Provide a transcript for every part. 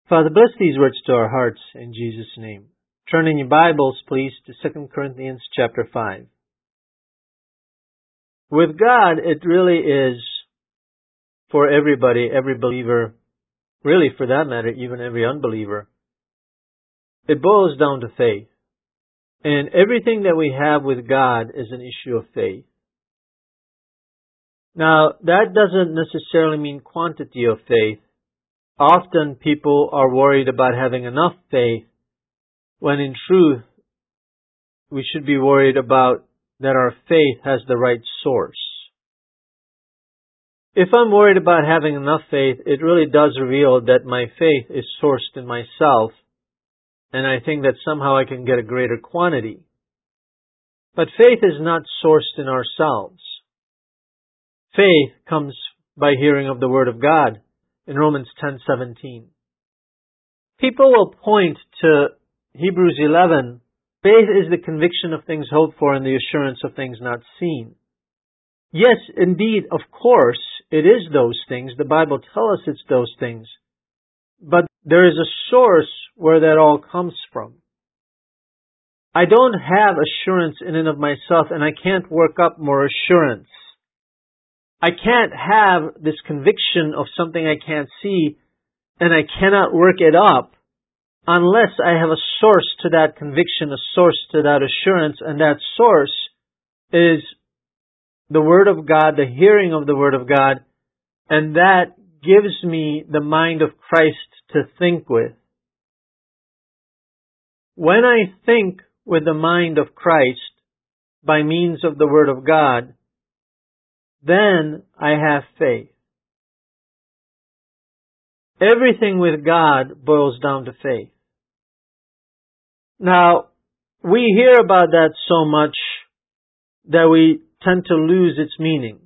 Father, bless these words to our hearts in Jesus' name. Turn in your Bibles, please, to 2 Corinthians chapter 5. With God, it really is for everybody, every believer, really for that matter, even every unbeliever. It boils down to faith. And everything that we have with God is an issue of faith. Now, that doesn't necessarily mean quantity of faith. Often people are worried about having enough faith, when in truth, we should be worried about that our faith has the right source. If I'm worried about having enough faith, it really does reveal that my faith is sourced in myself, and I think that somehow I can get a greater quantity. But faith is not sourced in ourselves. Faith comes by hearing of the Word of God in Romans 10:17. People will point to Hebrews 11. Faith is the conviction of things hoped for and the assurance of things not seen. Yes, indeed, of course, it is those things. The Bible tells us it's those things. But there is a source where that all comes from. I don't have assurance in and of myself, and I can't work up more assurance. I can't have this conviction of something I can't see, and I cannot work it up unless I have a source to that conviction, a source to that assurance, and that source is the Word of God, the hearing of the Word of God, and that gives me the mind of Christ to think with. When I think with the mind of Christ by means of the Word of God, then I have faith. Everything with God boils down to faith. Now, we hear about that so much that we tend to lose its meaning.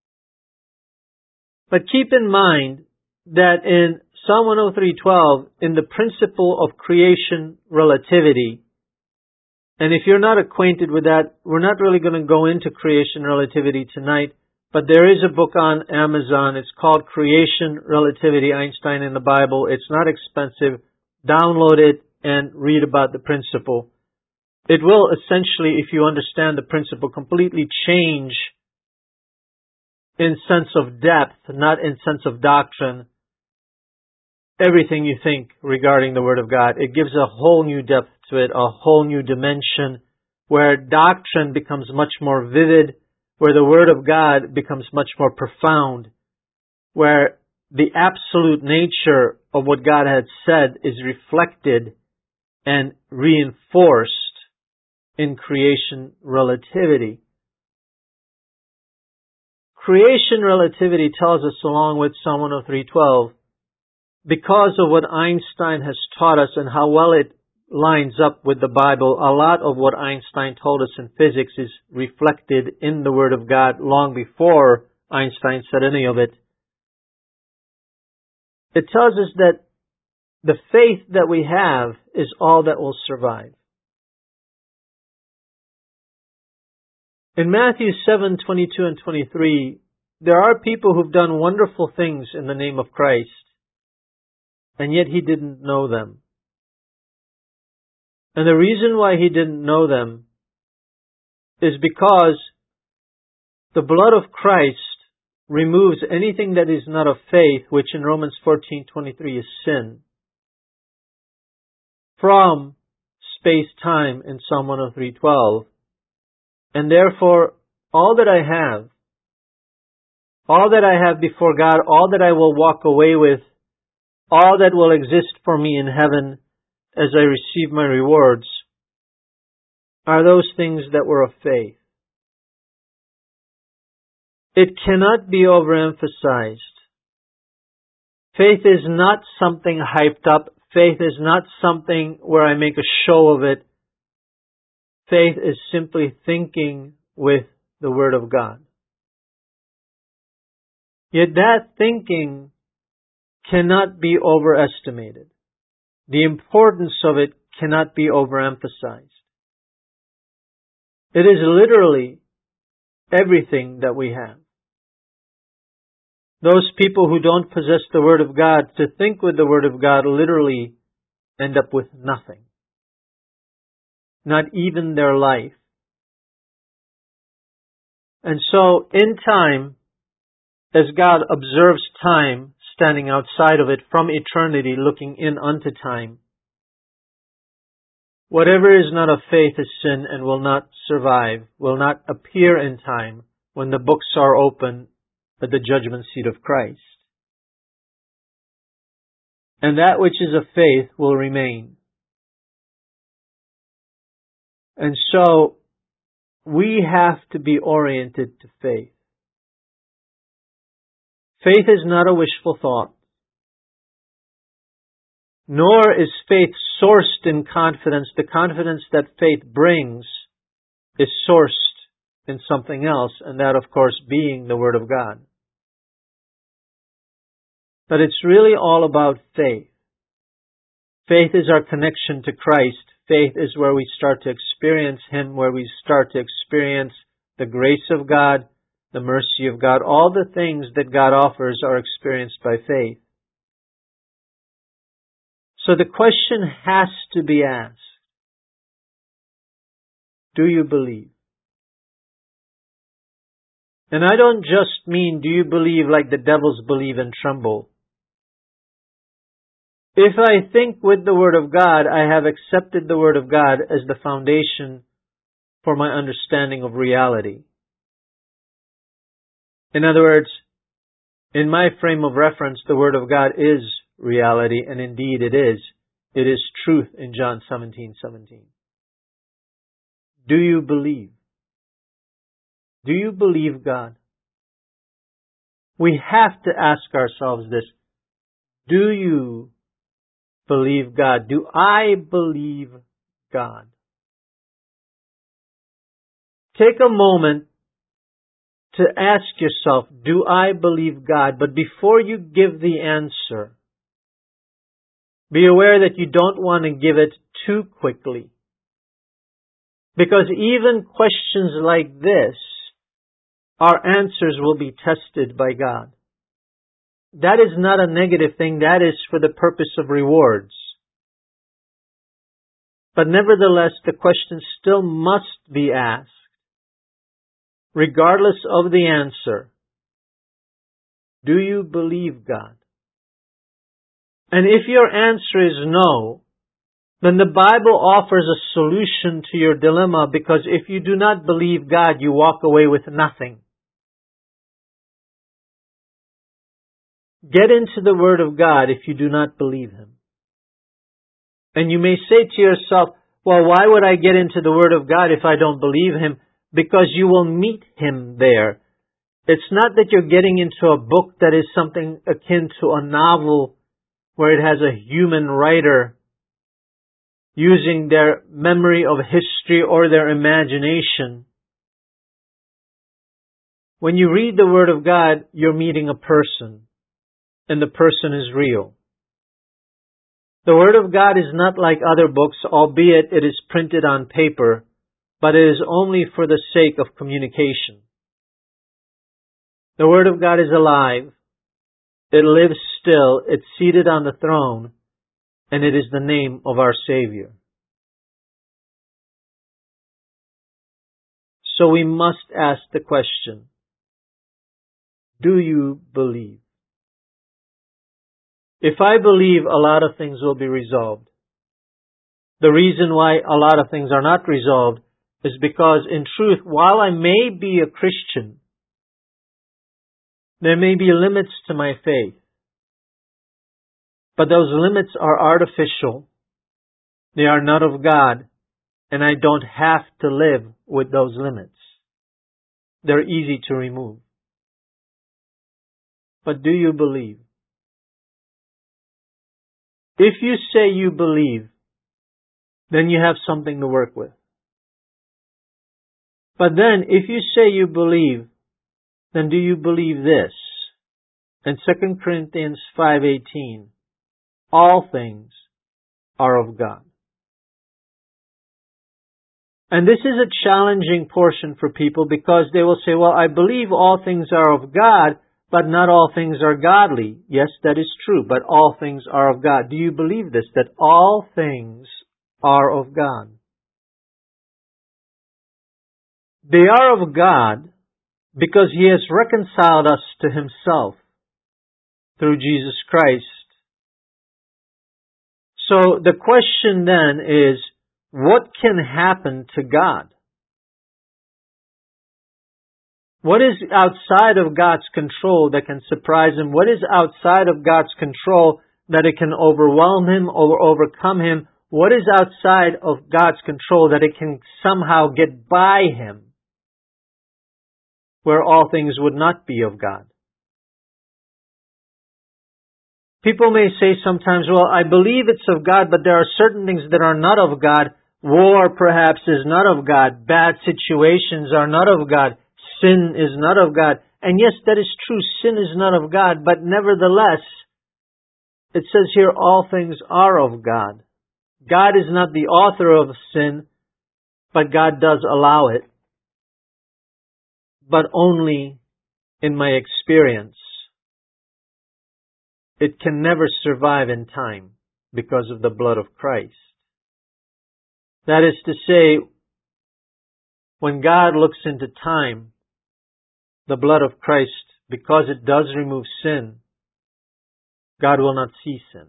But keep in mind that in Psalm 103:12, in the principle of creation relativity, and if you're not acquainted with that, we're not really going to go into creation relativity tonight, but there is a book on Amazon. It's called Creation Relativity, Einstein in the Bible. It's not expensive. Download it and read about the principle. It will essentially, if you understand the principle, completely change in sense of depth, not in sense of doctrine, everything you think regarding the Word of God. It gives a whole new depth to it, a whole new dimension, where doctrine becomes much more vivid, where the Word of God becomes much more profound, where the absolute nature of what God had said is reflected and reinforced in creation relativity. Creation relativity tells us, along with Psalm 103:12, because of what Einstein has taught us and how well it lines up with the Bible, a lot of what Einstein told us in physics is reflected in the Word of God long before Einstein said any of it. It tells us that the faith that we have is all that will survive. In Matthew 7:22 and 23, there are people who've done wonderful things in the name of Christ, and yet He didn't know them. And the reason why He didn't know them is because the blood of Christ removes anything that is not of faith, which in Romans 14:23 is sin, from space-time in Psalm 103:12. And therefore, all that I have before God, all that I will walk away with, all that will exist for me in heaven as I receive my rewards, are those things that were of faith. It cannot be overemphasized. Faith is not something hyped up. Faith is not something where I make a show of it. Faith is simply thinking with the Word of God. Yet that thinking cannot be overestimated. The importance of it cannot be overemphasized. It is literally everything that we have. Those people who don't possess the Word of God to think with the Word of God literally end up with nothing. Not even their life. And so, in time, as God observes time, standing outside of it from eternity, looking in unto time, whatever is not of faith is sin and will not survive, will not appear in time when the books are open at the judgment seat of Christ. And that which is of faith will remain. And so, we have to be oriented to faith. Faith is not a wishful thought. Nor is faith sourced in confidence. The confidence that faith brings is sourced in something else, and that, of course, being the Word of God. But it's really all about faith. Faith is our connection to Christ. Faith is where we start to experience Him, where we start to experience the grace of God, the mercy of God. All the things that God offers are experienced by faith. So the question has to be asked, do you believe? And I don't just mean, do you believe like the devils believe and tremble? If I think with the Word of God, I have accepted the Word of God as the foundation for my understanding of reality. In other words, in my frame of reference, the Word of God is reality, and indeed it is. It is truth in John 17:17. Do you believe? Do you believe God? We have to ask ourselves this. Do you believe God? Do I believe God? Take a moment to ask yourself, do I believe God? But before you give the answer, be aware that you don't want to give it too quickly. Because even questions like this, our answers will be tested by God. That is not a negative thing. That is for the purpose of rewards. But nevertheless, the question still must be asked, regardless of the answer. Do you believe God? And if your answer is no, then the Bible offers a solution to your dilemma, because if you do not believe God, you walk away with nothing. Get into the Word of God if you do not believe Him. And you may say to yourself, well, why would I get into the Word of God if I don't believe Him? Because you will meet Him there. It's not that you're getting into a book that is something akin to a novel where it has a human writer using their memory of history or their imagination. When you read the Word of God, you're meeting a person, and the person is real. The Word of God is not like other books, albeit it is printed on paper, but it is only for the sake of communication. The Word of God is alive. It lives still. It's seated on the throne, and it is the name of our Savior. So we must ask the question, do you believe? If I believe, a lot of things will be resolved. The reason why a lot of things are not resolved is because, in truth, while I may be a Christian, there may be limits to my faith. But those limits are artificial. They are not of God, and I don't have to live with those limits. They're easy to remove. But do you believe? If you say you believe, then you have something to work with. But then, if you say you believe, then do you believe this? In 2 Corinthians 5:18, all things are of God. And this is a challenging portion for people, because they will say, well, I believe all things are of God, But not all things are godly. Yes, that is true, but all things are of God. Do you believe this, that all things are of God? They are of God because He has reconciled us to Himself through Jesus Christ. So the question then is, what can happen to God? What is outside of God's control that can surprise Him? What is outside of God's control that it can overwhelm Him or overcome Him? What is outside of God's control that it can somehow get by Him, where all things would not be of God? People may say sometimes, well, I believe it's of God, but there are certain things that are not of God. War perhaps is not of God. Bad situations are not of God. Sin is not of God. And yes, that is true. Sin is not of God. But nevertheless, it says here, all things are of God. God is not the author of sin, but God does allow it. But only in my experience. It can never survive in time because of the blood of Christ. That is to say, when God looks into time, the blood of Christ, because it does remove sin, God will not see sin.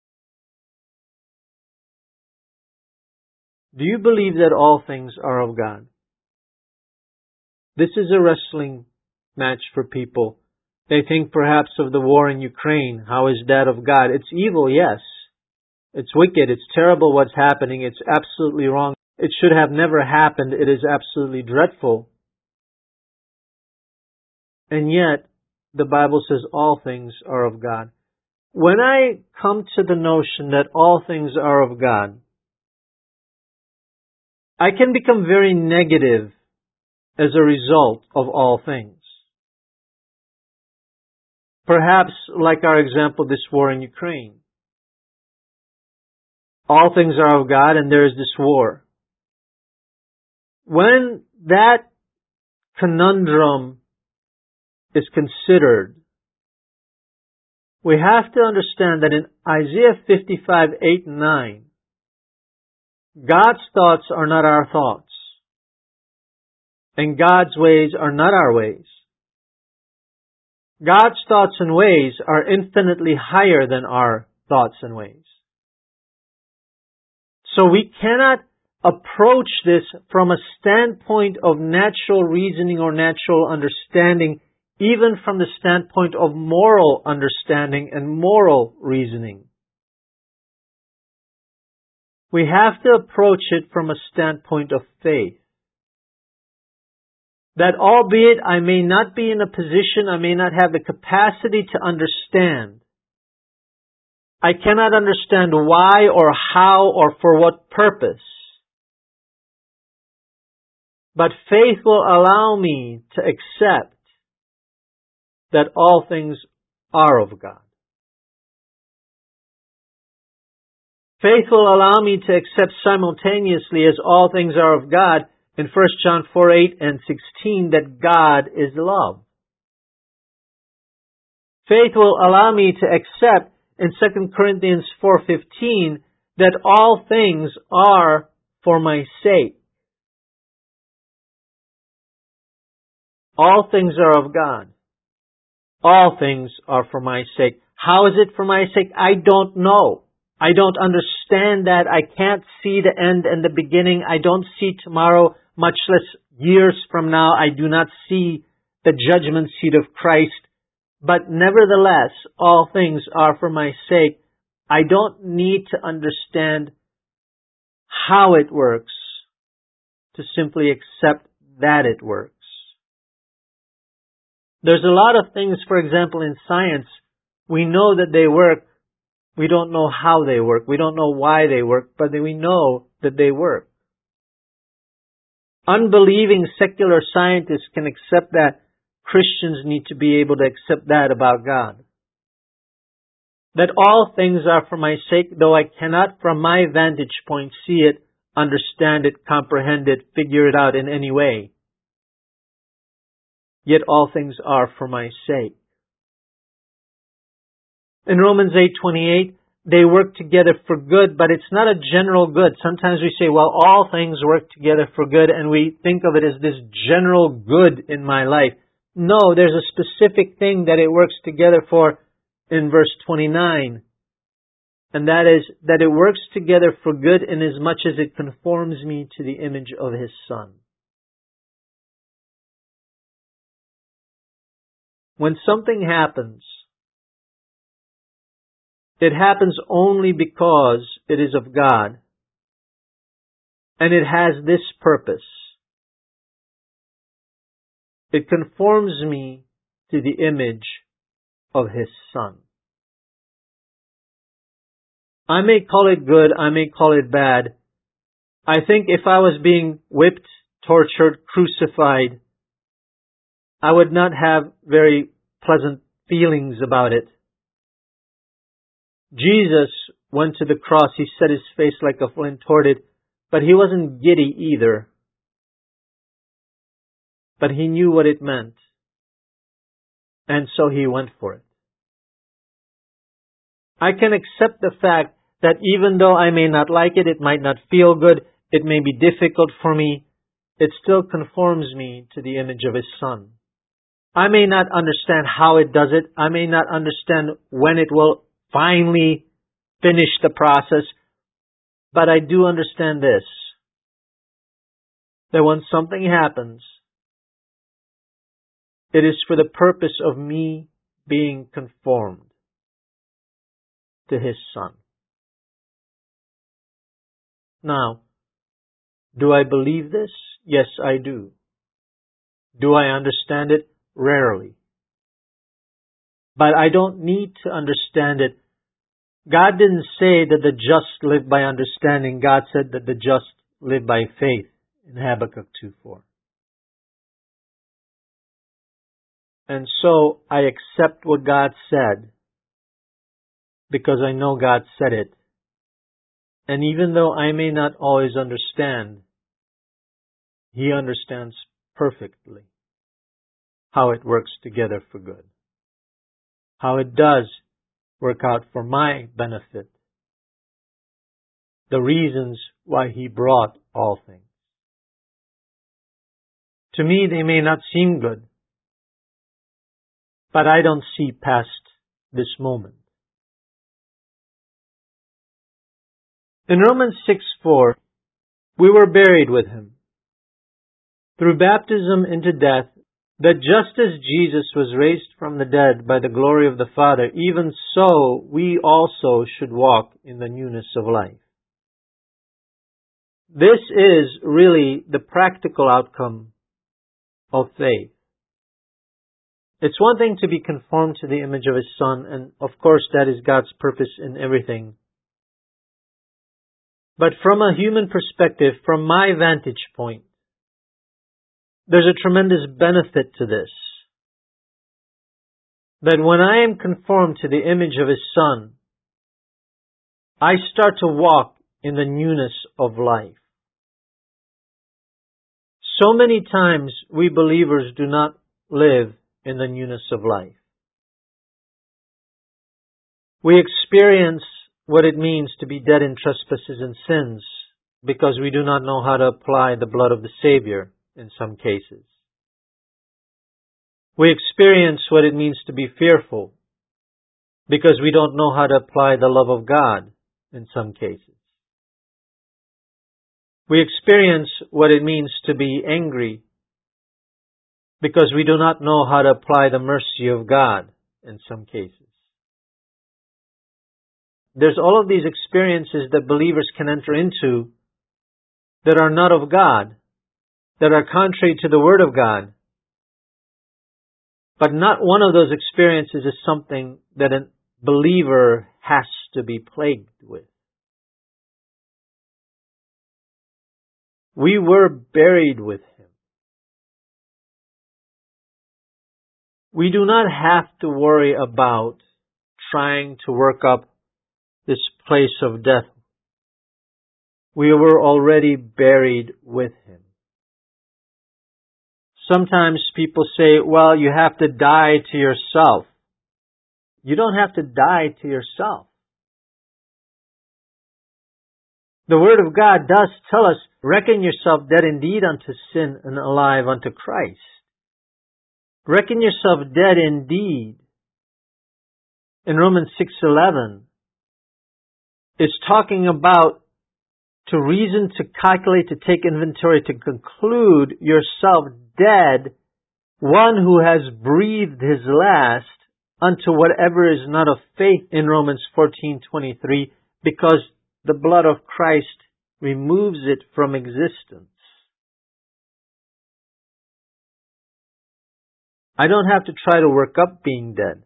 Do you believe that all things are of God? This is a wrestling match for people. They think perhaps of the war in Ukraine. How is that of God? It's evil, yes. It's wicked. It's terrible what's happening. It's absolutely wrong. It should have never happened. It is absolutely dreadful. And yet, the Bible says all things are of God. When I come to the notion that all things are of God, I can become very negative as a result of all things. Perhaps like our example, this war in Ukraine. All things are of God and there is this war. When that conundrum is considered, we have to understand that in Isaiah 55, 8 and 9, God's thoughts are not our thoughts. And God's ways are not our ways. God's thoughts and ways are infinitely higher than our thoughts and ways. So we cannot approach this from a standpoint of natural reasoning or natural understanding, even from the standpoint of moral understanding and moral reasoning. We have to approach it from a standpoint of faith. That albeit I may not be in a position, I may not have the capacity to understand, I cannot understand why or how or for what purpose. But faith will allow me to accept that all things are of God. Faith will allow me to accept simultaneously as all things are of God in 1 John 4, 8 and 16 that God is love. Faith will allow me to accept in 2 Corinthians 4:15 that all things are for my sake. All things are of God. All things are for my sake. How is it for my sake? I don't know. I don't understand that. I can't see the end and the beginning. I don't see tomorrow, much less years from now. I do not see the judgment seat of Christ. But nevertheless, all things are for my sake. I don't need to understand how it works to simply accept that it works. There's a lot of things, for example, in science, we know that they work. We don't know how they work. We don't know why they work, but we know that they work. Unbelieving secular scientists can accept that. Christians need to be able to accept that about God. That all things are for my sake, though I cannot from my vantage point see it, understand it, comprehend it, figure it out in any way. Yet all things are for my sake. In Romans 8:28, they work together for good, but it's not a general good. Sometimes we say, well, all things work together for good, and we think of it as this general good in my life. No, there's a specific thing that it works together for in verse 29. And that is that it works together for good inasmuch as it conforms me to the image of His Son. When something happens, it happens only because it is of God, and it has this purpose. It conforms me to the image of His Son. I may call it good, I may call it bad. I think if I was being whipped, tortured, crucified, I would not have very pleasant feelings about it. Jesus went to the cross, He set His face like a flint toward it, but He wasn't giddy either. But He knew what it meant, and so He went for it. I can accept the fact that even though I may not like it, it might not feel good, it may be difficult for me, it still conforms me to the image of His Son. I may not understand how it does it. I may not understand when it will finally finish the process. But I do understand this, that when something happens, it is for the purpose of me being conformed to His Son. Now, do I believe this? Yes, I do. Do I understand it? Rarely. But I don't need to understand it. God didn't say that the just live by understanding. God said that the just live by faith in Habakkuk 2:4. And so I accept what God said because I know God said it. And even though I may not always understand, He understands perfectly how it works together for good. How it does work out for my benefit. The reasons why He brought all things. To me, they may not seem good, but I don't see past this moment. In Romans 6:4, we were buried with Him through baptism into death, that just as Jesus was raised from the dead by the glory of the Father, even so we also should walk in the newness of life. This is really the practical outcome of faith. It's one thing to be conformed to the image of His Son, and of course that is God's purpose in everything. But from a human perspective, from my vantage point, there's a tremendous benefit to this. That when I am conformed to the image of His Son, I start to walk in the newness of life. So many times we believers do not live in the newness of life. We experience what it means to be dead in trespasses and sins because we do not know how to apply the blood of the Savior in some cases. We experience what it means to be fearful because we don't know how to apply the love of God in some cases. We experience what it means to be angry because we do not know how to apply the mercy of God in some cases. There's all of these experiences that believers can enter into that are not of God, that are contrary to the Word of God. But not one of those experiences is something that a believer has to be plagued with. We were buried with Him. We do not have to worry about trying to work up this place of death. We were already buried with Him. Sometimes people say, well, you have to die to yourself. You don't have to die to yourself. The Word of God does tell us, reckon yourself dead indeed unto sin and alive unto Christ. Reckon yourself dead indeed. In Romans 6:11, it's talking about to reason, to calculate, to take inventory, to conclude yourself dead, one who has breathed his last unto whatever is not of faith in Romans 14:23, because the blood of Christ removes it from existence. I don't have to try to work up being dead.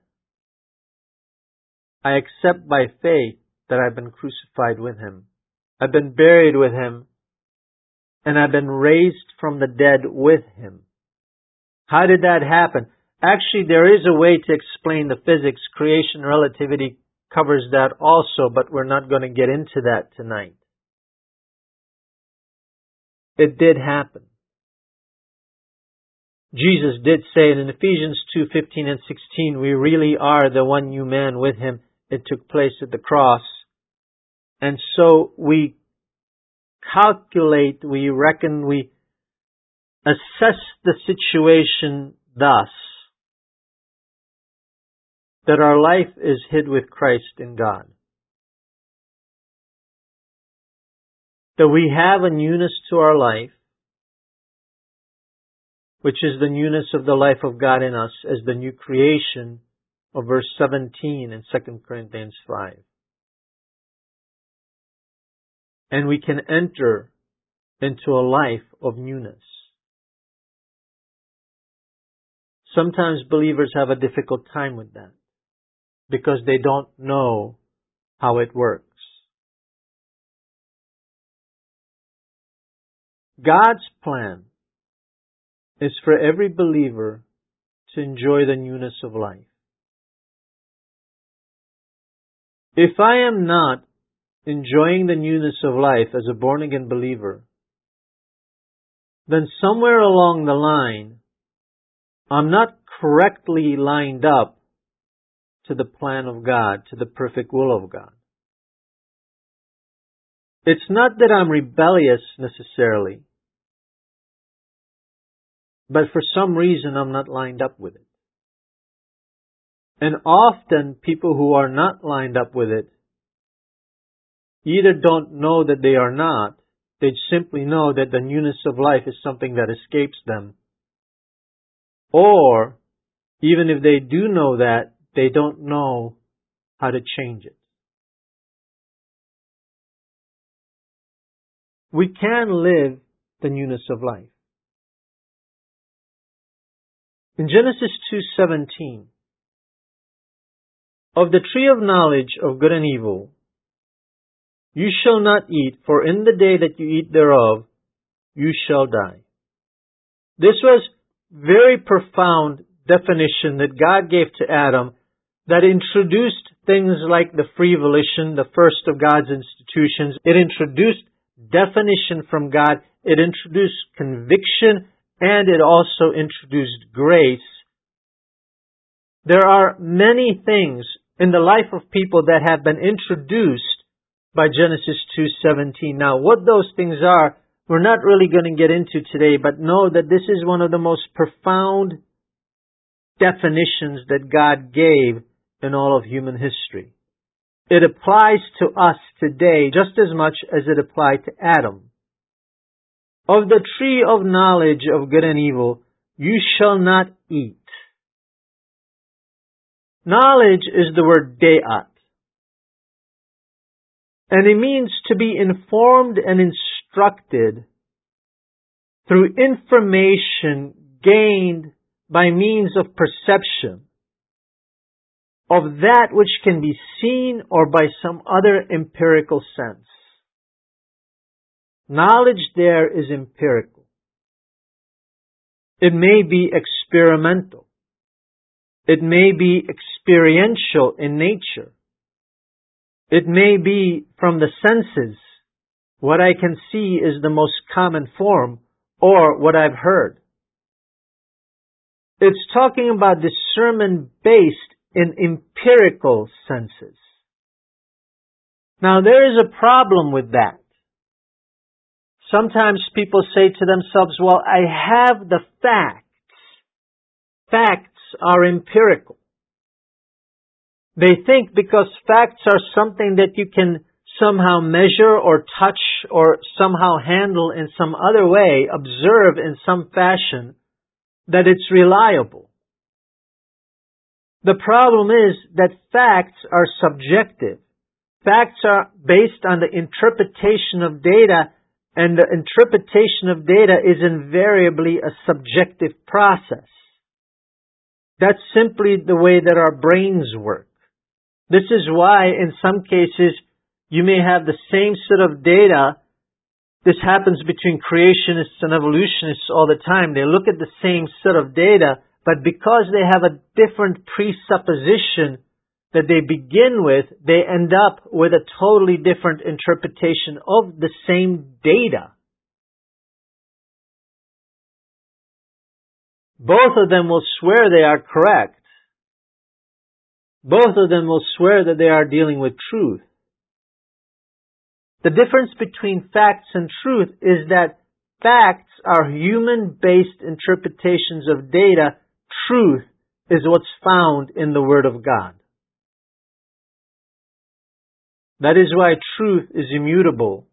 I accept by faith that I've been crucified with Him. I've been buried with Him, and I've been raised from the dead with Him. How did that happen? Actually, there is a way to explain the physics. Creation relativity covers that also, but we're not going to get into that tonight. It did happen. Jesus did say in Ephesians 2:15 and 16, we really are the one new man with Him. It took place at the cross. And so we calculate, we reckon, we assess the situation thus, that our life is hid with Christ in God. That we have a newness to our life, which is the newness of the life of God in us as the new creation of verse 17 in 2 Corinthians 5. And we can enter into a life of newness. Sometimes believers have a difficult time with that because they don't know how it works. God's plan is for every believer to enjoy the newness of life. If I am not enjoying the newness of life as a born-again believer, then somewhere along the line, I'm not correctly lined up to the plan of God, to the perfect will of God. It's not that I'm rebellious necessarily, but for some reason I'm not lined up with it. And often people who are not lined up with it either don't know that they are not, they simply know that the newness of life is something that escapes them. Or, even if they do know that, they don't know how to change it. We can live the newness of life. In Genesis 2:17, of the tree of knowledge of good and evil, you shall not eat, for in the day that you eat thereof, you shall die. This was very profound definition that God gave to Adam that introduced things like the free volition, the first of God's institutions. It introduced definition from God. It introduced conviction, and it also introduced grace. There are many things in the life of people that have been introduced by Genesis 2:17. Now, what those things are, we're not really going to get into today, but know that this is one of the most profound definitions that God gave in all of human history. It applies to us today just as much as it applied to Adam. Of the tree of knowledge of good and evil, you shall not eat. Knowledge is the word deat. And it means to be informed and instructed through information gained by means of perception of that which can be seen or by some other empirical sense. Knowledge there is empirical. It may be experimental. It may be experiential in nature. It may be from the senses. What I can see is the most common form, or what I've heard. It's talking about discernment based in empirical senses. Now, there is a problem with that. Sometimes people say to themselves, well, I have the facts. Facts are empirical. They think because facts are something that you can somehow measure or touch or somehow handle in some other way, observe in some fashion, that it's reliable. The problem is that facts are subjective. Facts are based on the interpretation of data, and the interpretation of data is invariably a subjective process. That's simply the way that our brains work. This is why, in some cases, you may have the same set of data. This happens between creationists and evolutionists all the time. They look at the same set of data, but because they have a different presupposition that they begin with, they end up with a totally different interpretation of the same data. Both of them will swear they are correct. Both of them will swear that they are dealing with truth. The difference between facts and truth is that facts are human-based interpretations of data. Truth is what's found in the Word of God. That is why truth is immutable.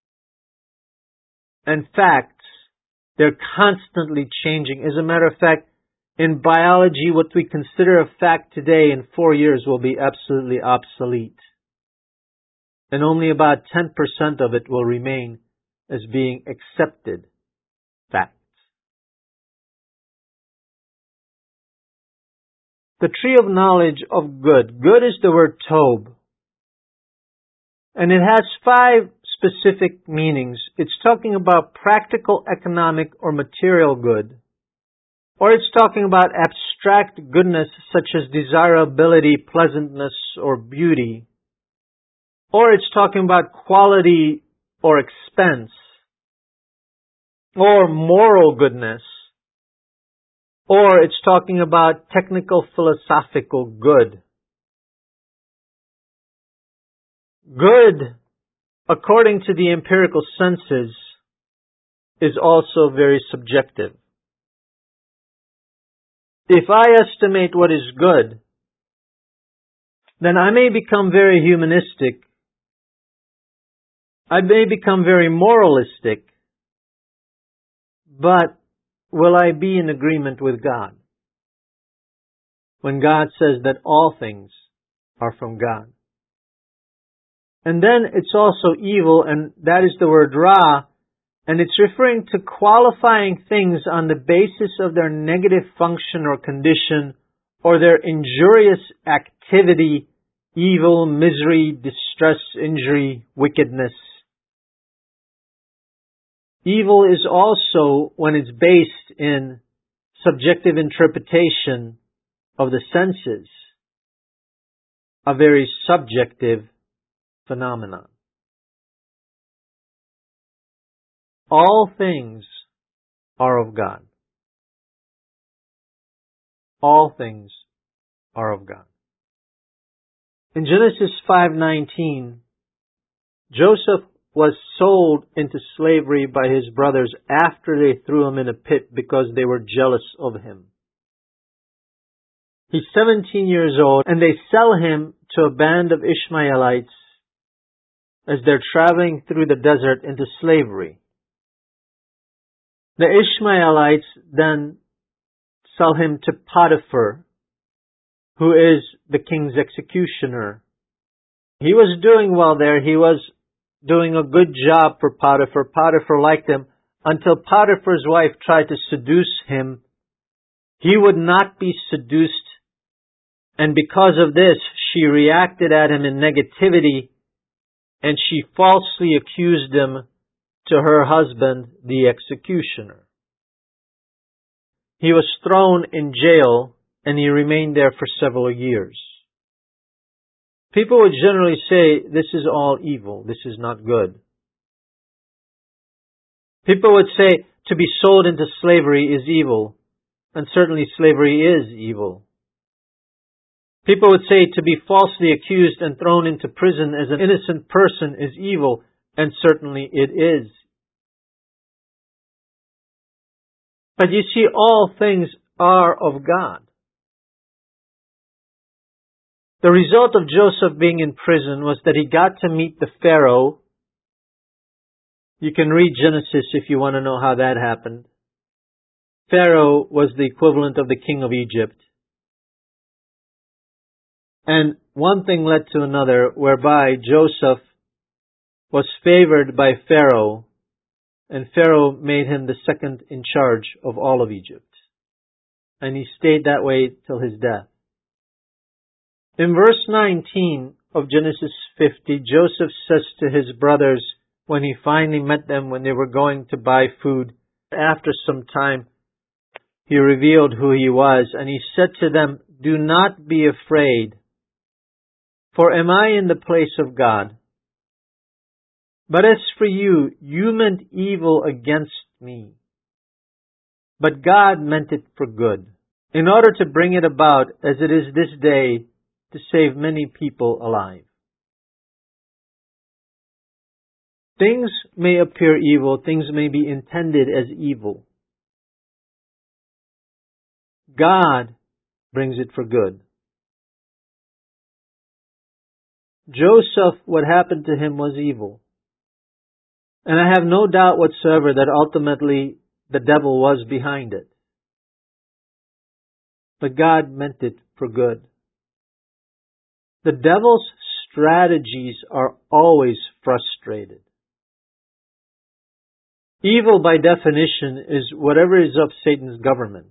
And facts, they're constantly changing. As a matter of fact, in biology, what we consider a fact today in 4 years will be absolutely obsolete. And only about 10% of it will remain as being accepted facts. The tree of knowledge of good. Good is the word tov. And it has 5 specific meanings. It's talking about practical, economic, or material good. Or it's talking about abstract goodness such as desirability, pleasantness, or beauty. Or it's talking about quality or expense. Or moral goodness. Or it's talking about technical, philosophical good. Good, according to the empirical senses, is also very subjective. If I estimate what is good, then I may become very humanistic. I may become very moralistic. But will I be in agreement with God? When God says that all things are from God. And then it's also evil, and that is the word ra, and it's referring to qualifying things on the basis of their negative function or condition, or their injurious activity, evil, misery, distress, injury, wickedness. Evil is also, when it's based in subjective interpretation of the senses, a very subjective phenomenon. All things are of God. All things are of God. In Genesis 5:19, Joseph was sold into slavery by his brothers after they threw him in a pit because they were jealous of him. He's 17 years old, and they sell him to a band of Ishmaelites as they're traveling through the desert into slavery. The Ishmaelites then sell him to Potiphar, who is the king's executioner. He was doing well there. He was doing a good job for Potiphar. Potiphar liked him until Potiphar's wife tried to seduce him. He would not be seduced, and because of this, she reacted at him in negativity, and she falsely accused him to her husband, the executioner. He was thrown in jail, and he remained there for several years. People would generally say, this is all evil, this is not good. People would say, to be sold into slavery is evil, and certainly slavery is evil. People would say to be falsely accused and thrown into prison as an innocent person is evil, and certainly it is. But you see, all things are of God. The result of Joseph being in prison was that he got to meet the Pharaoh. You can read Genesis if you want to know how that happened. Pharaoh was the equivalent of the king of Egypt. And one thing led to another, whereby Joseph was favored by Pharaoh, and Pharaoh made him the second in charge of all of Egypt. And he stayed that way till his death. In verse 19 of Genesis 50, Joseph says to his brothers, when he finally met them when they were going to buy food, after some time, he revealed who he was, and he said to them, "Do not be afraid, for am I in the place of God? But as for you, you meant evil against me, but God meant it for good, in order to bring it about, as it is this day, to save many people alive." Things may appear evil, things may be intended as evil. God brings it for good. Joseph, what happened to him was evil. And I have no doubt whatsoever that ultimately the devil was behind it. But God meant it for good. The devil's strategies are always frustrated. Evil, by definition, is whatever is of Satan's government.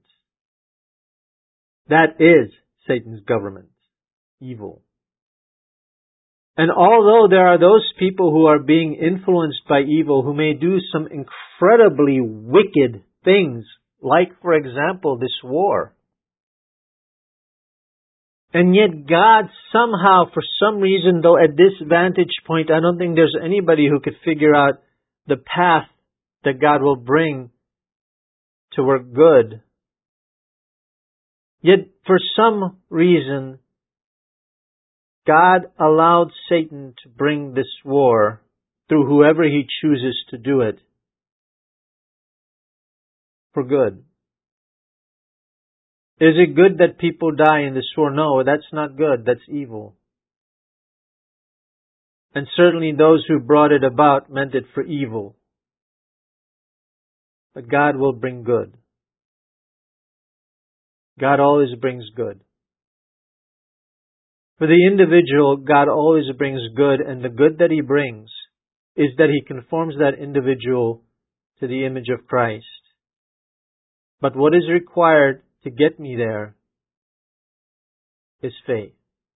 That is Satan's government. Evil. And although there are those people who are being influenced by evil who may do some incredibly wicked things, like, for example, this war, and yet God somehow, for some reason, though at this vantage point, I don't think there's anybody who could figure out the path that God will bring to work good. Yet, for some reason, God allowed Satan to bring this war through whoever he chooses to do it for good. Is it good that people die in this war? No, that's not good. That's evil. And certainly those who brought it about meant it for evil. But God will bring good. God always brings good. For the individual, God always brings good, and the good that He brings is that He conforms that individual to the image of Christ. But what is required to get me there is faith.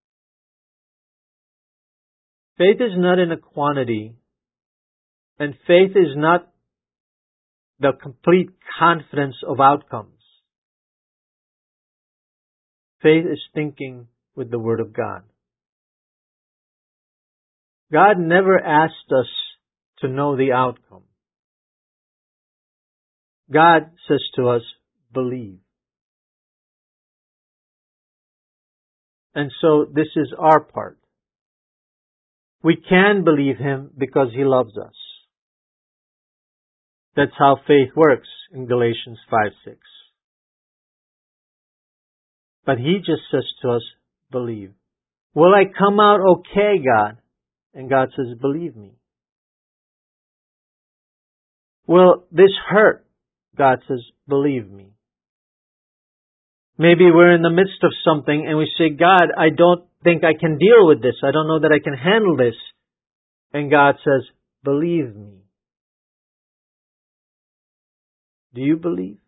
Faith is not in a quantity, and faith is not the complete confidence of outcomes. Faith is thinking with the Word of God. God never asked us to know the outcome. God says to us, believe. And so this is our part. We can believe Him because He loves us. That's how faith works in Galatians 5:6. But He just says to us, believe. Will I come out okay, God? And God says, believe me. Will this hurt? God says, believe me. Maybe we're in the midst of something and we say, God, I don't think I can deal with this. I don't know that I can handle this. And God says, believe me. Do you believe?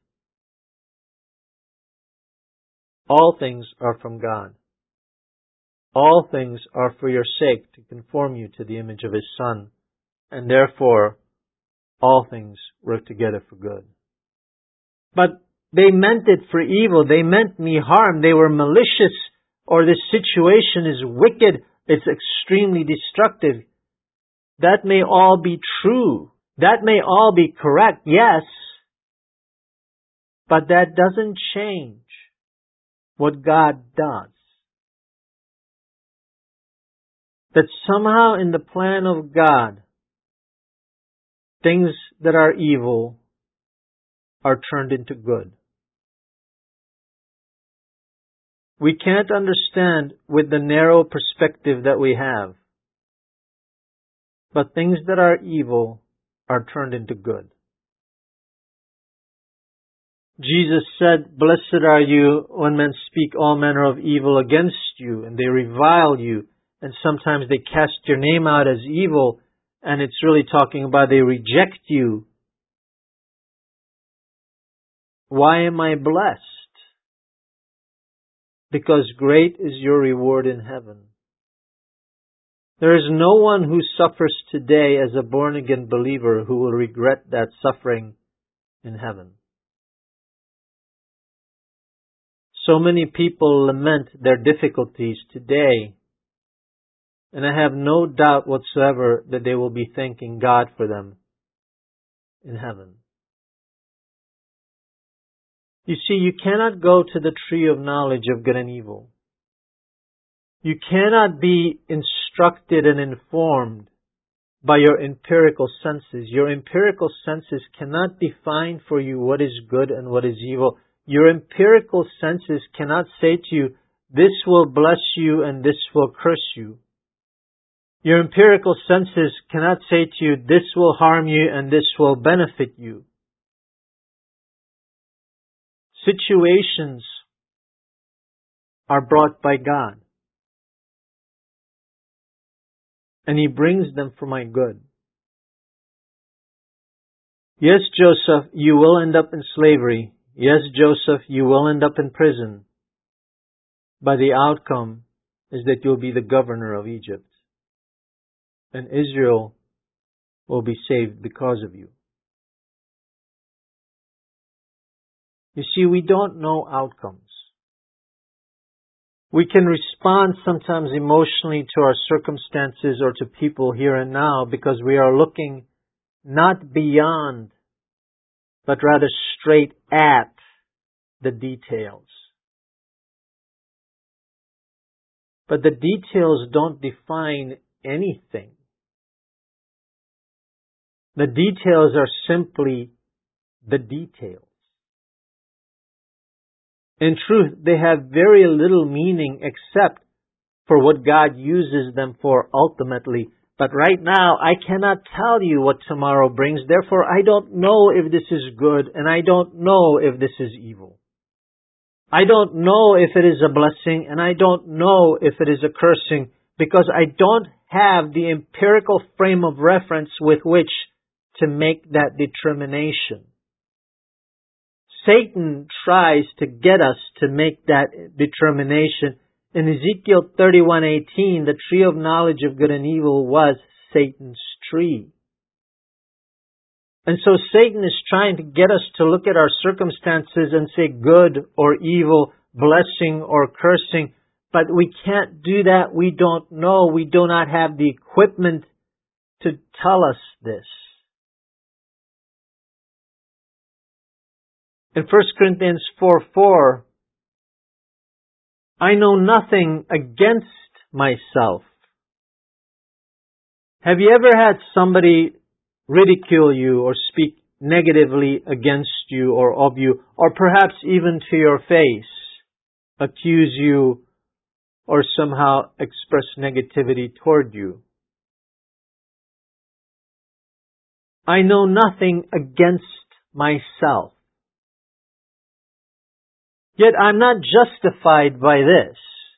All things are from God. All things are for your sake, to conform you to the image of His Son. And therefore, all things work together for good. But they meant it for evil. They meant me harm. They were malicious, or this situation is wicked. It's extremely destructive. That may all be true. That may all be correct, yes. But that doesn't change what God does. that somehow in the plan of God, things that are evil are turned into good. We can't understand with the narrow perspective that we have, but things that are evil are turned into good. Jesus said, "Blessed are you when men speak all manner of evil against you, and they revile you, and sometimes they cast your name out as evil," and it's really talking about they reject you. Why am I blessed? Because great is your reward in heaven. There is no one who suffers today as a born-again believer who will regret that suffering in heaven. So many people lament their difficulties today, and I have no doubt whatsoever that they will be thanking God for them in heaven. You see, you cannot go to the tree of knowledge of good and evil. You cannot be instructed and informed by your empirical senses. Your empirical senses cannot define for you what is good and what is evil. Your empirical senses cannot say to you, this will bless you and this will curse you. Your empirical senses cannot say to you, this will harm you and this will benefit you. Situations are brought by God, and He brings them for my good. Yes, Joseph, you will end up in slavery. Yes, Joseph, you will end up in prison. But the outcome is that you'll be the governor of Egypt, and Israel will be saved because of you. You see, we don't know outcomes. We can respond sometimes emotionally to our circumstances or to people here and now because we are looking not beyond, but rather straight at the details. But the details don't define anything. The details are simply the details. In truth, they have very little meaning except for what God uses them for ultimately. But right now, I cannot tell you what tomorrow brings. Therefore, I don't know if this is good and I don't know if this is evil. I don't know if it is a blessing and I don't know if it is a cursing because I don't have the empirical frame of reference with which to make that determination. Satan tries to get us to make that determination. In Ezekiel 31:18, the tree of knowledge of good and evil was Satan's tree. And so Satan is trying to get us to look at our circumstances and say good or evil, blessing or cursing. But we can't do that. We don't know. We do not have the equipment to tell us this. In 1 Corinthians 4:4, I know nothing against myself. Have you ever had somebody ridicule you or speak negatively against you or of you, or perhaps even to your face, accuse you or somehow express negativity toward you? I know nothing against myself. Yet I'm not justified by this.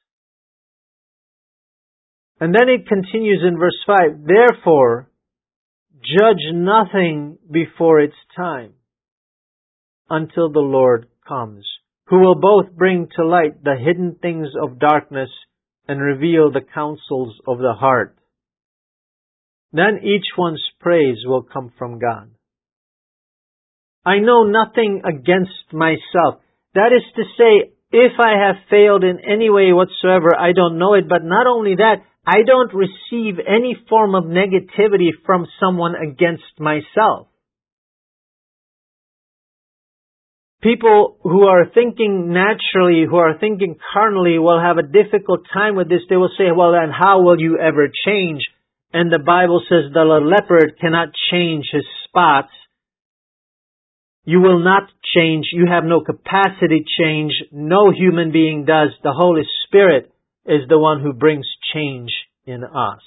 And then it continues in verse 5, therefore, judge nothing before its time, until the Lord comes, who will both bring to light the hidden things of darkness and reveal the counsels of the heart. Then each one's praise will come from God. I know nothing against myself. That is to say, if I have failed in any way whatsoever, I don't know it. But not only that, I don't receive any form of negativity from someone against myself. People who are thinking naturally, who are thinking carnally, will have a difficult time with this. They will say, well, then how will you ever change? And the Bible says that a leopard cannot change his spots. You will not change. You have no capacity to change. No human being does. The Holy Spirit is the one who brings change in us.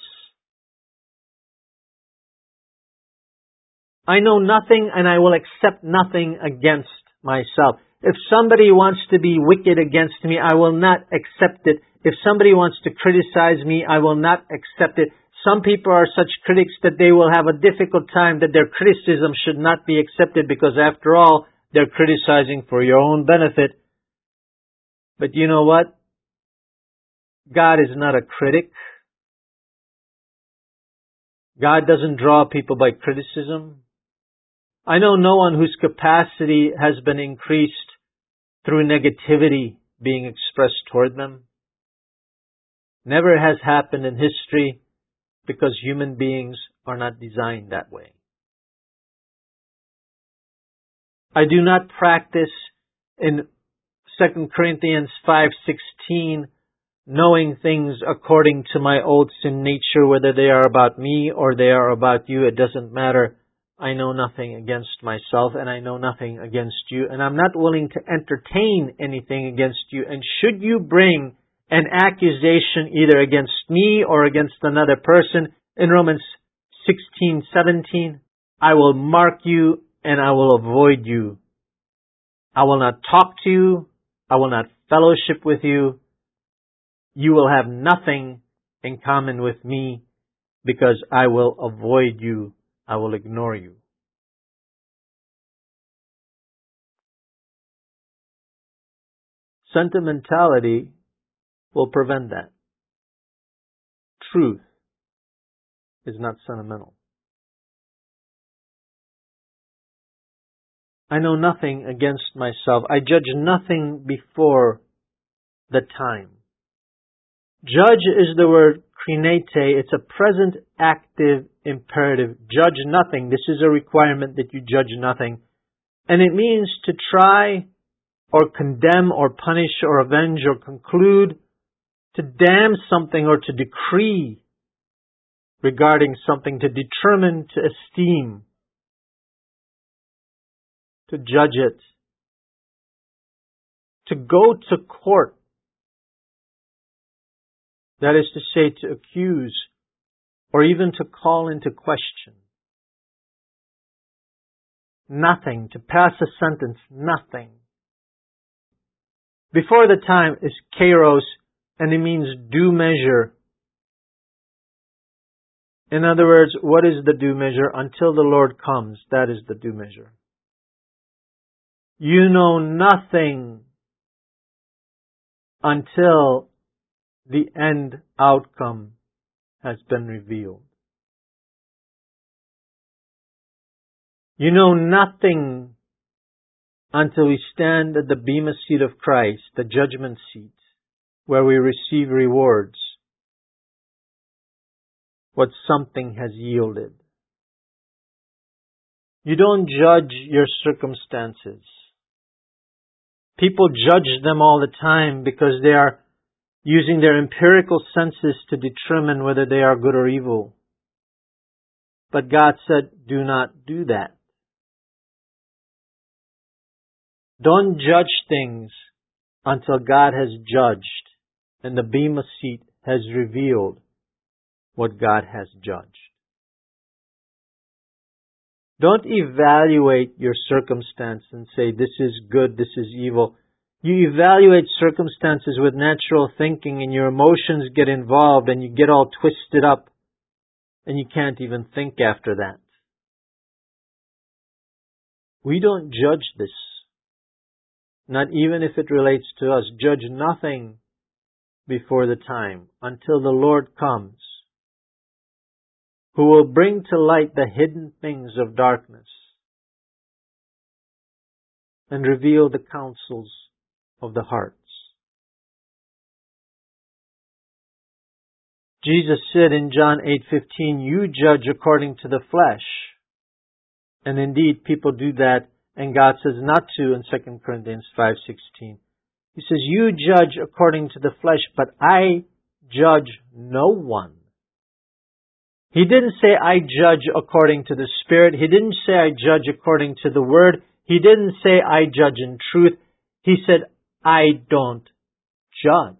I know nothing and I will accept nothing against myself. If somebody wants to be wicked against me, I will not accept it. If somebody wants to criticize me, I will not accept it. Some people are such critics that they will have a difficult time, that their criticism should not be accepted because after all, they're criticizing for your own benefit. But you know what? God is not a critic. God doesn't draw people by criticism. I know no one whose capacity has been increased through negativity being expressed toward them. Never has happened in history because human beings are not designed that way. I do not practice in 2 Corinthians 5:16 knowing things according to my old sin nature, whether they are about me or they are about you, it doesn't matter. I know nothing against myself and I know nothing against you, and I'm not willing to entertain anything against you. And should you bring an accusation either against me or against another person, in Romans 16:17, I will mark you and I will avoid you. I will not talk to you. I will not fellowship with you. You will have nothing in common with me because I will avoid you. I will ignore you. Sentimentality will prevent that. Truth is not sentimental. I know nothing against myself. I judge nothing before the time. Judge is the word krinete. It's a present active imperative. Judge nothing. This is a requirement that you judge nothing. And it means to try or condemn or punish or avenge or conclude, to damn something or to decree regarding something, to determine, to esteem, to judge it, to go to court. That is to say, to accuse or even to call into question. Nothing. To pass a sentence. Nothing. Before the time is kairos, and it means due measure. In other words, what is the due measure? Until the Lord comes, that is the due measure. You know nothing until the end outcome has been revealed. You know nothing until we stand at the bema seat of Christ, the judgment seat, where we receive rewards, what something has yielded. You don't judge your circumstances. People judge them all the time because they are using their empirical senses to determine whether they are good or evil. But God said, do not do that. Don't judge things until God has judged and the bema seat has revealed what God has judged. Don't evaluate your circumstance and say, this is good, this is evil. You evaluate circumstances with natural thinking and your emotions get involved and you get all twisted up and you can't even think after that. We don't judge this. Not even if it relates to us. Judge nothing before the time until the Lord comes, who will bring to light the hidden things of darkness and reveal the counsels of the hearts. Jesus said in John 8:15, you judge according to the flesh. And indeed, people do that And God says not to in 2 Corinthians 5:16. He says, you judge according to the flesh, but I judge no one. He didn't say I judge according to the Spirit. He didn't say I judge according to the Word. He didn't say I judge in truth. He said I don't judge.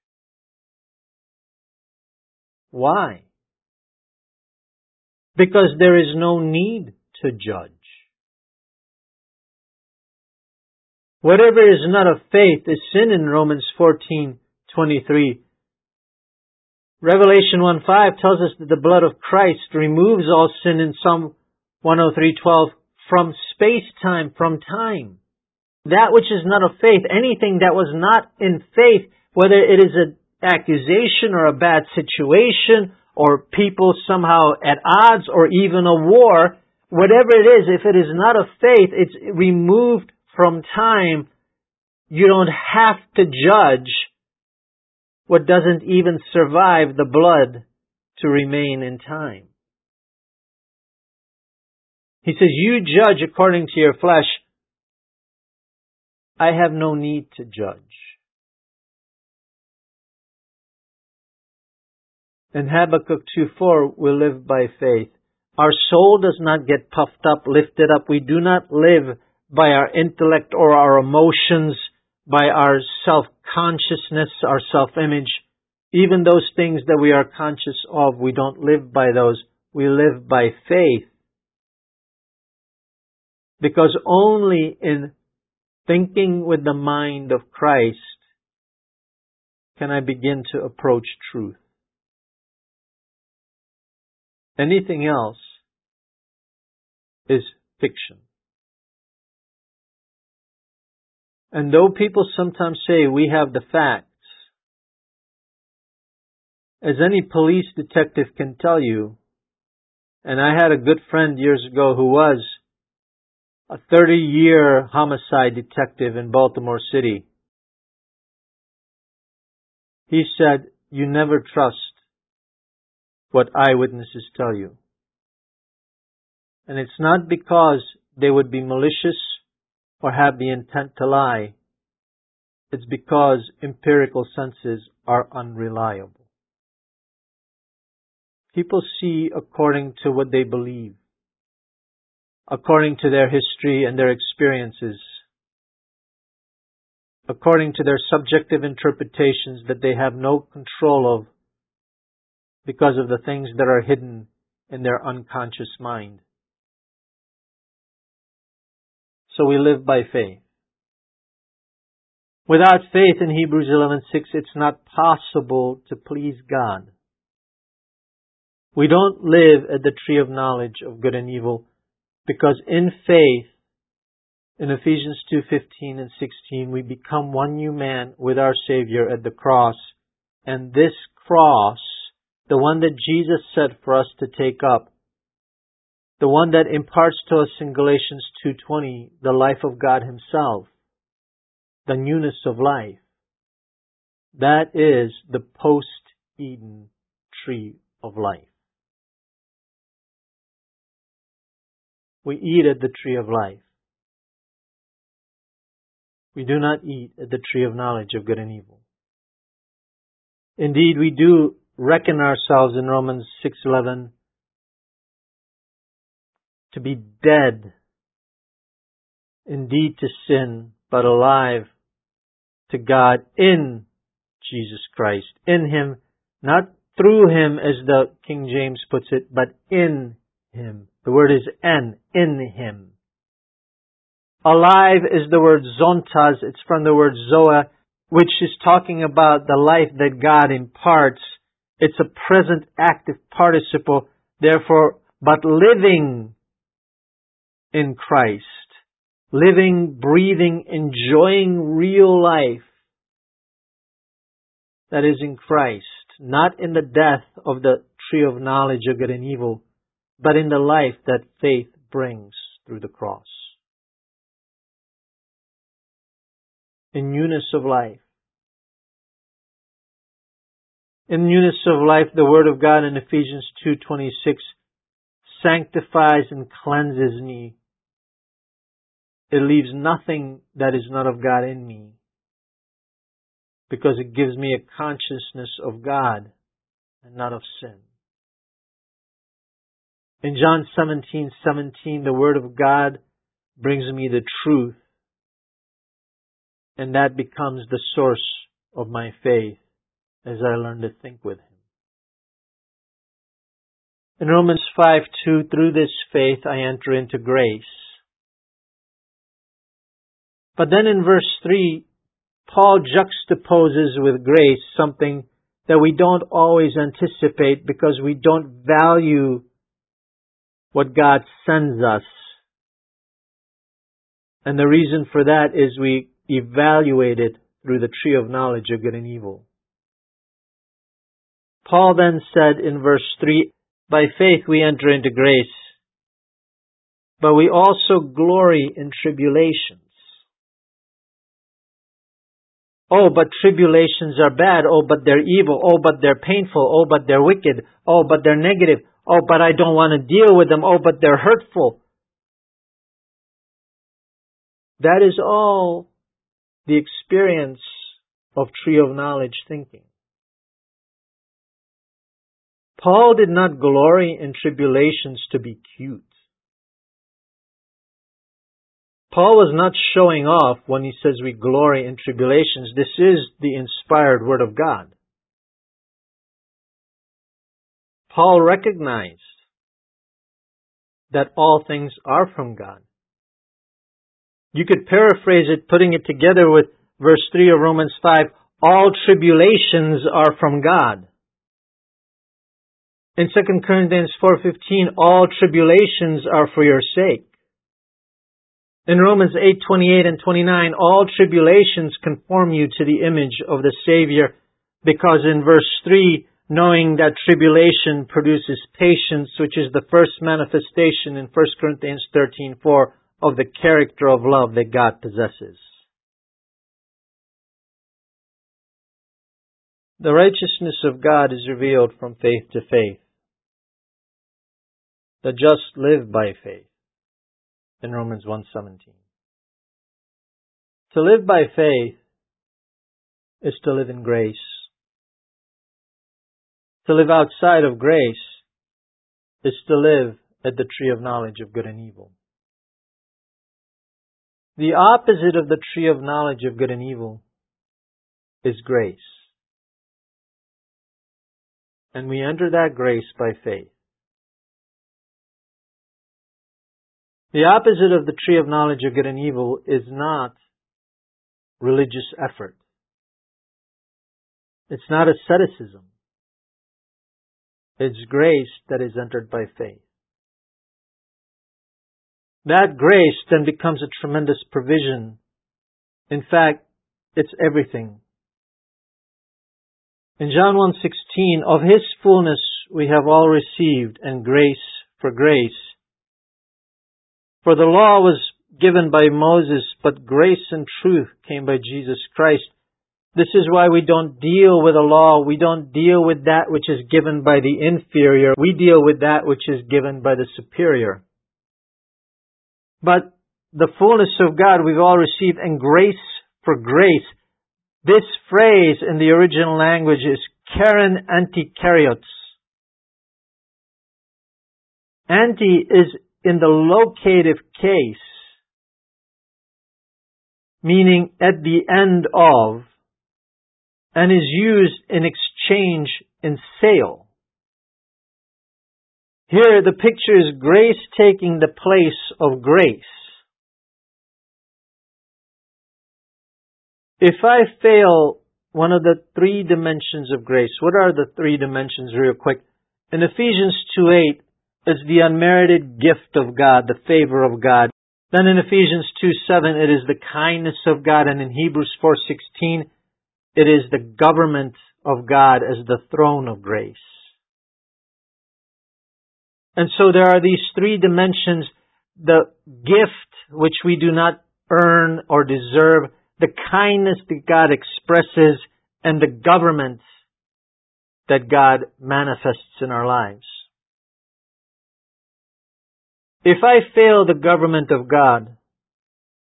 Why? Because there is no need to judge. Whatever is not of faith is sin in Romans 14:23. Revelation 1:5 tells us that the blood of Christ removes all sin in Psalm 103:12 from space-time, from time. That which is not of faith, anything that was not in faith, whether it is an accusation or a bad situation or people somehow at odds or even a war, whatever it is, if it is not of faith, it's removed from time. You don't have to judge what doesn't even survive the blood to remain in time. He says, you judge according to your flesh. I have no need to judge. In Habakkuk 2:4, we live by faith. Our soul does not get puffed up, lifted up. We do not live by our intellect or our emotions, by our self-consciousness, our self-image. Even those things that we are conscious of, we don't live by those. We live by faith. Because only in thinking with the mind of Christ can I begin to approach truth. Anything else is fiction. And though people sometimes say we have the facts, as any police detective can tell you, and I had a good friend years ago who was a 30-year homicide detective in Baltimore City. He said, you never trust what eyewitnesses tell you. And it's not because they would be malicious or have the intent to lie. It's because empirical senses are unreliable. People see according to what they believe, according to their history and their experiences, according to their subjective interpretations that they have no control of because of the things that are hidden in their unconscious mind. So we live by faith. Without faith, in Hebrews 11:6, it's not possible to please God. We don't live at the tree of knowledge of good and evil because in faith, in Ephesians 2:15 and 16, we become one new man with our Savior at the cross. And this cross, the one that Jesus said for us to take up, the one that imparts to us in Galatians 2:20 the life of God Himself, the newness of life, that is the post-Eden tree of life. We eat at the tree of life. We do not eat at the tree of knowledge of good and evil. Indeed, we do reckon ourselves in Romans 6:11 to be dead, indeed to sin, but alive to God in Jesus Christ. In Him, not through Him as the King James puts it, but in Him. The word is in Him. Alive is the word zontas. It's from the word zoa, which is talking about the life that God imparts. It's a present active participle, therefore, but living in Christ. Living, breathing, enjoying real life that is in Christ. Not in the death of the tree of knowledge of good and evil, but in the life that faith brings through the cross. In newness of life. In newness of life, the Word of God in Ephesians 2:26 sanctifies and cleanses me it leaves nothing that is not of God in me, because it gives me a consciousness of God and not of sin. In John 17:17, the Word of God brings me the truth, and that becomes the source of my faith as I learn to think with Him. In Romans 5:2, through this faith I enter into grace. But then in verse 3, Paul juxtaposes with grace something that we don't always anticipate because we don't value what God sends us. And the reason for that is we evaluate it through the tree of knowledge of good and evil. Paul then said in verse 3, by faith we enter into grace, but we also glory in tribulations. Oh, but tribulations are bad. Oh, but they're evil. Oh, but they're painful. Oh, but they're wicked. Oh, but they're negative. Oh, but I don't want to deal with them. Oh, but they're hurtful. That is all the experience of tree of knowledge thinking. Paul did not glory in tribulations to be cute. Paul was not showing off when he says we glory in tribulations. This is the inspired Word of God. Paul recognized that all things are from God. You could paraphrase it, putting it together with verse 3 of Romans 5, all tribulations are from God. In 2 Corinthians 4:15, all tribulations are for your sake. In Romans 8:28 and 29, all tribulations conform you to the image of the Savior, because in verse 3, knowing that tribulation produces patience, which is the first manifestation in 1 Corinthians 13:4 of the character of love that God possesses. The righteousness of God is revealed from faith to faith. The just live by faith. In Romans 1:17. To live by faith is to live in grace. To live outside of grace is to live at the tree of knowledge of good and evil. The opposite of the tree of knowledge of good and evil is grace. And we enter that grace by faith. The opposite of the tree of knowledge of good and evil is not religious effort. It's not asceticism. It's grace that is entered by faith. That grace then becomes a tremendous provision. In fact, it's everything. In John 1:16, of His fullness we have all received, and grace for grace. For the law was given by Moses, but grace and truth came by Jesus Christ. This is why we don't deal with the law. We don't deal with that which is given by the inferior. We deal with that which is given by the superior. But the fullness of God we've all received, and grace for grace. This phrase in the original language is keren antikerios. Anti is in the locative case, meaning at the end of, and is used in exchange in sale. Here the picture is grace taking the place of grace. If I fail one of the three dimensions of grace, what are the three dimensions real quick? In Ephesians 2:8, it's the unmerited gift of God, the favor of God. Then in Ephesians 2:7, it is the kindness of God. And in Hebrews 4:16, it is the government of God as the throne of grace. And so there are these three dimensions: the gift which we do not earn or deserve, the kindness that God expresses, and the government that God manifests in our lives. If I fail the government of God,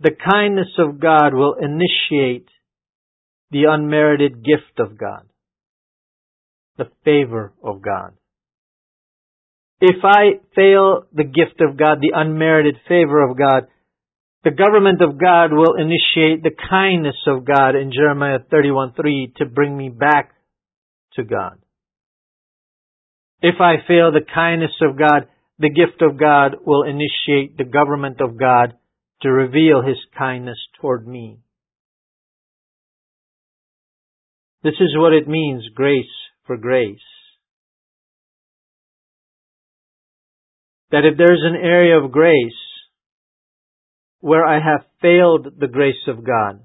the kindness of God will initiate the unmerited gift of God, the favor of God. If I fail the gift of God, the unmerited favor of God, the government of God will initiate the kindness of God in Jeremiah 31:3 to bring me back to God. If I fail the kindness of God, the gift of God will initiate the government of God to reveal His kindness toward me. This is what it means, grace for grace. That if there's an area of grace where I have failed the grace of God,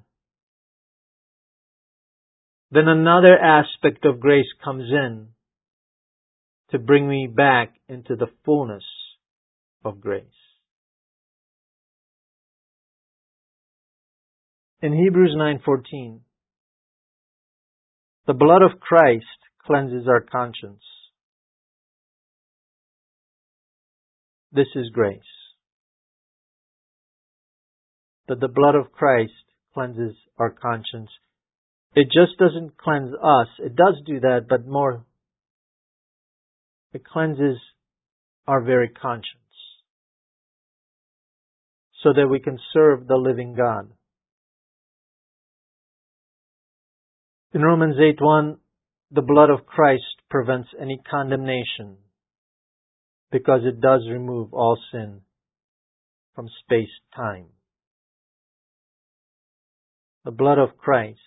then another aspect of grace comes in to bring me back into the fullness of grace. In Hebrews 9:14, the blood of Christ cleanses our conscience. This is grace. That the blood of Christ cleanses our conscience. It just doesn't cleanse us. It does do that, but more, it cleanses our very conscience so that we can serve the living God. In Romans 8:1, the blood of Christ prevents any condemnation because it does remove all sin from space-time. The blood of Christ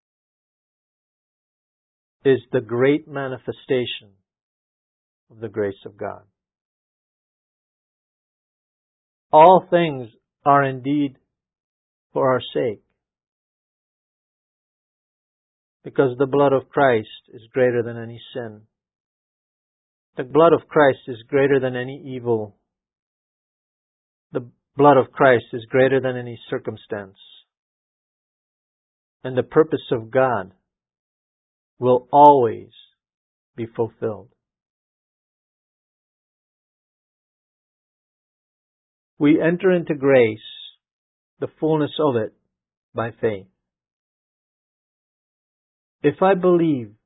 is the great manifestation of the grace of God. All things are indeed for our sake, because the blood of Christ is greater than any sin. The blood of Christ is greater than any evil. The blood of Christ is greater than any circumstance. And the purpose of God will always be fulfilled. We enter into grace, the fullness of it, by faith. If I believe,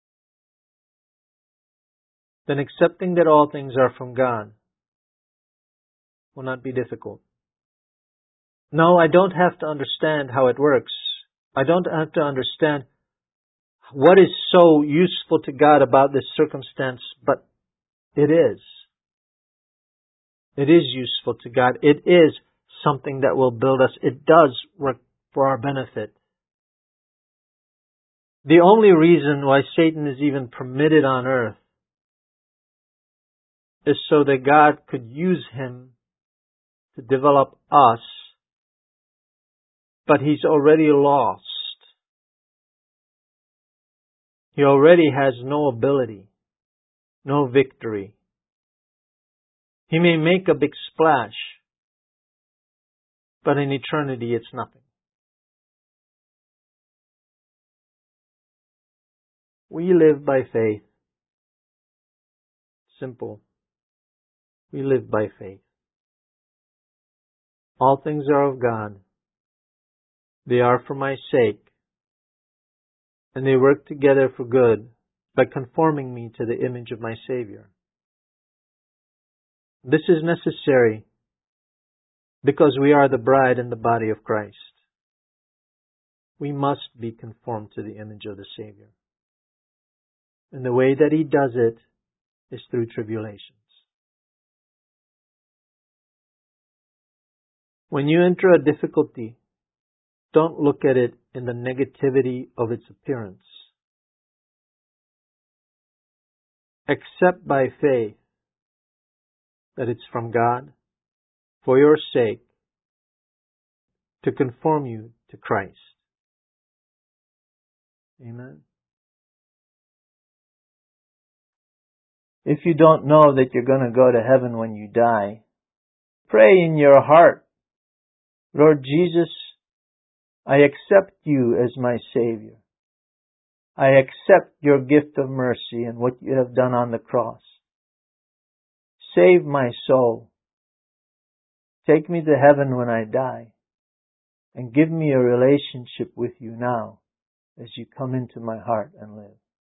then accepting that all things are from God will not be difficult. No, I don't have to understand how it works. I don't have to understand what is so useful to God about this circumstance, but it is. It is useful to God. It is something that will build us. It does work for our benefit. The only reason why Satan is even permitted on earth is so that God could use him to develop us, but he's already lost. He already has no ability, no victory. He may make a big splash, but in eternity it's nothing. We live by faith. Simple. We live by faith. All things are of God. They are for my sake, and they work together for good by conforming me to the image of my Savior. This is necessary because we are the bride and the body of Christ. We must be conformed to the image of the Savior. And the way that He does it is through tribulations. When you enter a difficulty, don't look at it in the negativity of its appearance. Accept by faith that it's from God, for your sake, to conform you to Christ. Amen. If you don't know that you're going to go to heaven when you die, pray in your heart, Lord Jesus, I accept you as my Savior. I accept your gift of mercy and what you have done on the cross. Save my soul. Take me to heaven when I die. and give me a relationship with you now as you come into my heart and live.